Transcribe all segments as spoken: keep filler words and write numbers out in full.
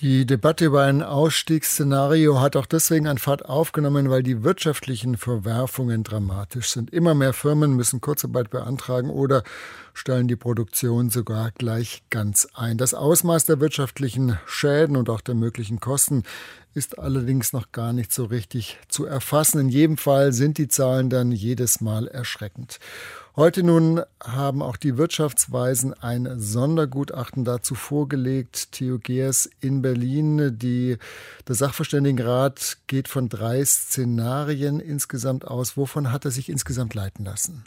Die Debatte über ein Ausstiegsszenario hat auch deswegen an Fahrt aufgenommen, weil die wirtschaftlichen Verwerfungen dramatisch sind. Immer mehr Firmen müssen Kurzarbeit beantragen oder stellen die Produktion sogar gleich ganz ein. Das Ausmaß der wirtschaftlichen Schäden und auch der möglichen Kosten ist allerdings noch gar nicht so richtig zu erfassen. In jedem Fall sind die Zahlen dann jedes Mal erschreckend. Heute nun haben auch die Wirtschaftsweisen ein Sondergutachten dazu vorgelegt. Theo Geers in Berlin. Die, der Sachverständigenrat geht von drei Szenarien insgesamt aus. Wovon hat er sich insgesamt leiten lassen?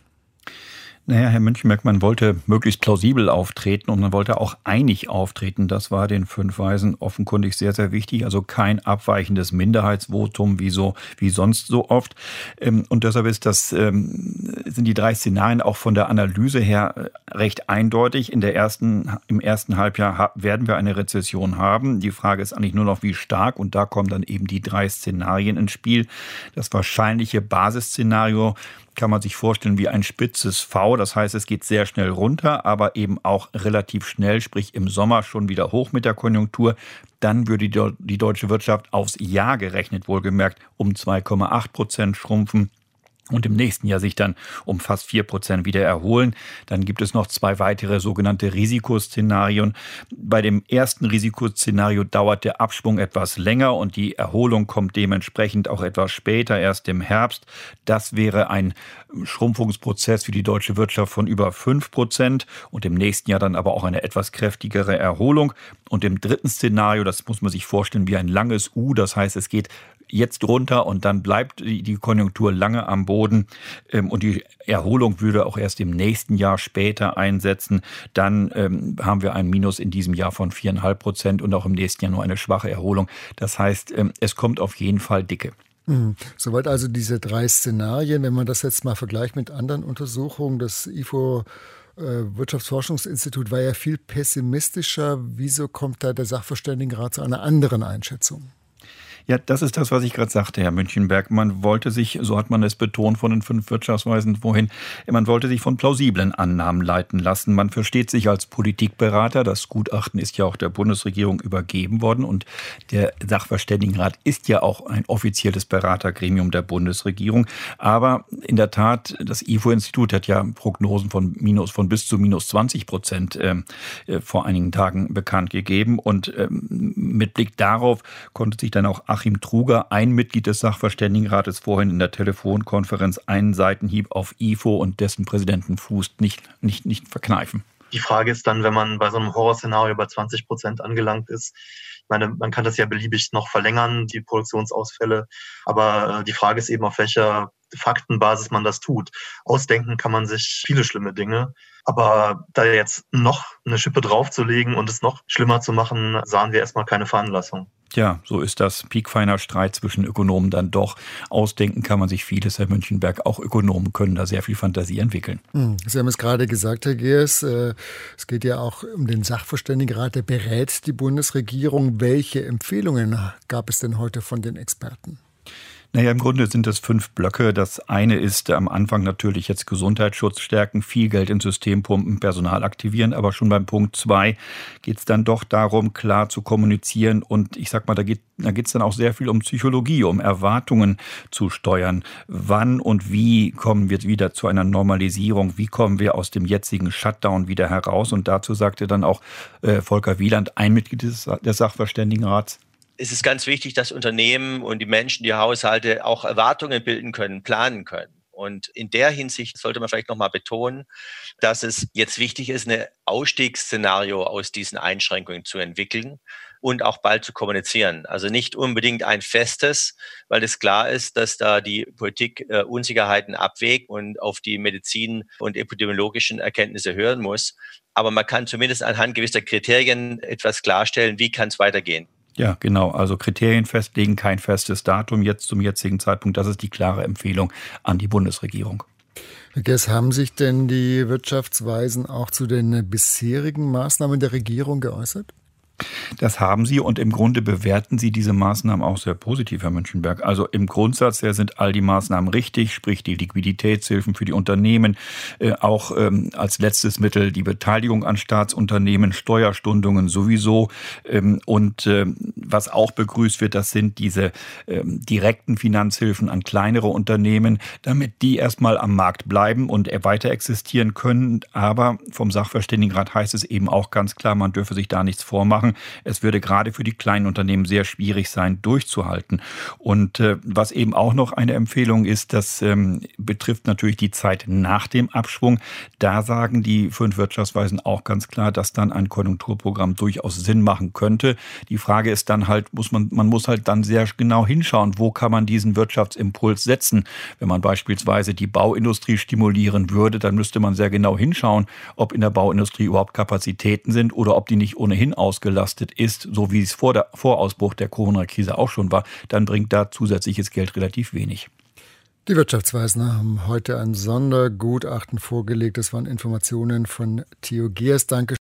Naja, Herr Münchenberg, man wollte möglichst plausibel auftreten und man wollte auch einig auftreten. Das war den fünf Weisen offenkundig sehr, sehr wichtig. Also kein abweichendes Minderheitsvotum wie so, wie sonst so oft. Und deshalb ist das, sind die drei Szenarien auch von der Analyse her recht eindeutig. In der ersten, im ersten Halbjahr werden wir eine Rezession haben. Die Frage ist eigentlich nur noch, wie stark. Und da kommen dann eben die drei Szenarien ins Spiel. Das wahrscheinliche Basisszenario kann man sich vorstellen wie ein spitzes V. Das heißt, es geht sehr schnell runter, aber eben auch relativ schnell, sprich im Sommer schon wieder hoch mit der Konjunktur. Dann würde die, die deutsche Wirtschaft aufs Jahr gerechnet, wohlgemerkt, um zwei Komma acht Prozent schrumpfen. Und im nächsten Jahr sich dann um fast vier Prozent wieder erholen. Dann gibt es noch zwei weitere sogenannte Risikoszenarien. Bei dem ersten Risikoszenario dauert der Abschwung etwas länger und die Erholung kommt dementsprechend auch etwas später, erst im Herbst. Das wäre ein Schrumpfungsprozess für die deutsche Wirtschaft von über fünf Prozent und im nächsten Jahr dann aber auch eine etwas kräftigere Erholung. Und im dritten Szenario, das muss man sich vorstellen wie ein langes U, das heißt, es geht jetzt runter und dann bleibt die Konjunktur lange am Boden und die Erholung würde auch erst im nächsten Jahr später einsetzen. Dann ähm, haben wir ein Minus in diesem Jahr von vier Komma fünf Prozent und auch im nächsten Jahr nur eine schwache Erholung. Das heißt, ähm, es kommt auf jeden Fall dicke. Mhm. Soweit also diese drei Szenarien. Wenn man das jetzt mal vergleicht mit anderen Untersuchungen, das I F O Wirtschaftsforschungsinstitut war ja viel pessimistischer. Wieso kommt da der Sachverständigenrat zu einer anderen Einschätzung? Ja, das ist das, was ich gerade sagte, Herr Münchenberg. Man wollte sich, so hat man es betont von den fünf Wirtschaftsweisen vorhin, man wollte sich von plausiblen Annahmen leiten lassen. Man versteht sich als Politikberater. Das Gutachten ist ja auch der Bundesregierung übergeben worden und der Sachverständigenrat ist ja auch ein offizielles Beratergremium der Bundesregierung. Aber in der Tat, das I F O-Institut hat ja Prognosen von minus, von bis zu minus zwanzig Prozent äh, vor einigen Tagen bekannt gegeben und äh, mit Blick darauf konnte sich dann auch Achim Truger, ein Mitglied des Sachverständigenrates, vorhin in der Telefonkonferenz einen Seitenhieb auf I F O und dessen Präsidenten Fuß nicht, nicht, nicht verkneifen. Die Frage ist dann, wenn man bei so einem Horrorszenario bei zwanzig Prozent angelangt ist, ich meine, man kann das ja beliebig noch verlängern, die Produktionsausfälle, aber die Frage ist eben, auf welcher Faktenbasis man das tut. Ausdenken kann man sich viele schlimme Dinge, aber da jetzt noch eine Schippe draufzulegen und es noch schlimmer zu machen, sahen wir erstmal keine Veranlassung. Ja, so ist das. Piekfeiner Streit zwischen Ökonomen dann doch. Ausdenken kann man sich vieles, Herr Münchenberg. Auch Ökonomen können da sehr viel Fantasie entwickeln. Sie haben es gerade gesagt, Herr Geers, es geht ja auch um den Sachverständigenrat, der berät die Bundesregierung. Welche Empfehlungen gab es denn heute von den Experten? Naja, im Grunde sind es fünf Blöcke. Das eine ist am Anfang natürlich jetzt Gesundheitsschutz stärken, viel Geld ins System pumpen, Personal aktivieren. Aber schon beim Punkt zwei geht es dann doch darum, klar zu kommunizieren. Und ich sag mal, da geht da geht es dann auch sehr viel um Psychologie, um Erwartungen zu steuern. Wann und wie kommen wir wieder zu einer Normalisierung? Wie kommen wir aus dem jetzigen Shutdown wieder heraus? Und dazu sagte dann auch äh, Volker Wieland, ein Mitglied des, des Sachverständigenrats: Es ist ganz wichtig, dass Unternehmen und die Menschen, die Haushalte auch Erwartungen bilden können, planen können. Und in der Hinsicht sollte man vielleicht nochmal betonen, dass es jetzt wichtig ist, ein Ausstiegsszenario aus diesen Einschränkungen zu entwickeln und auch bald zu kommunizieren. Also nicht unbedingt ein festes, weil es klar ist, dass da die Politik äh, Unsicherheiten abwägt und auf die Medizin- und epidemiologischen Erkenntnisse hören muss. Aber man kann zumindest anhand gewisser Kriterien etwas klarstellen, wie kann es weitergehen. Ja, genau. Also Kriterien festlegen, kein festes Datum jetzt zum jetzigen Zeitpunkt. Das ist die klare Empfehlung an die Bundesregierung. Herr Geers, haben sich denn die Wirtschaftsweisen auch zu den bisherigen Maßnahmen der Regierung geäußert? Das haben Sie und im Grunde bewerten Sie diese Maßnahmen auch sehr positiv, Herr Münchenberg. Also im Grundsatz her sind all die Maßnahmen richtig, sprich die Liquiditätshilfen für die Unternehmen, äh, auch ähm, als letztes Mittel die Beteiligung an Staatsunternehmen, Steuerstundungen sowieso. Ähm, und äh, was auch begrüßt wird, das sind diese ähm, direkten Finanzhilfen an kleinere Unternehmen, damit die erstmal am Markt bleiben und weiter existieren können. Aber vom Sachverständigenrat heißt es eben auch ganz klar, man dürfe sich da nichts vormachen. Es würde gerade für die kleinen Unternehmen sehr schwierig sein, durchzuhalten. Und äh, was eben auch noch eine Empfehlung ist, das ähm, betrifft natürlich die Zeit nach dem Abschwung. Da sagen die fünf Wirtschaftsweisen auch ganz klar, dass dann ein Konjunkturprogramm durchaus Sinn machen könnte. Die Frage ist dann halt, muss man, man muss halt dann sehr genau hinschauen, wo kann man diesen Wirtschaftsimpuls setzen. Wenn man beispielsweise die Bauindustrie stimulieren würde, dann müsste man sehr genau hinschauen, ob in der Bauindustrie überhaupt Kapazitäten sind oder ob die nicht ohnehin ausgelastet ist, so wie es vor der Vorausbruch der Corona-Krise auch schon war, dann bringt da zusätzliches Geld relativ wenig. Die Wirtschaftsweisen haben heute ein Sondergutachten vorgelegt. Das waren Informationen von Theo Geers. Danke.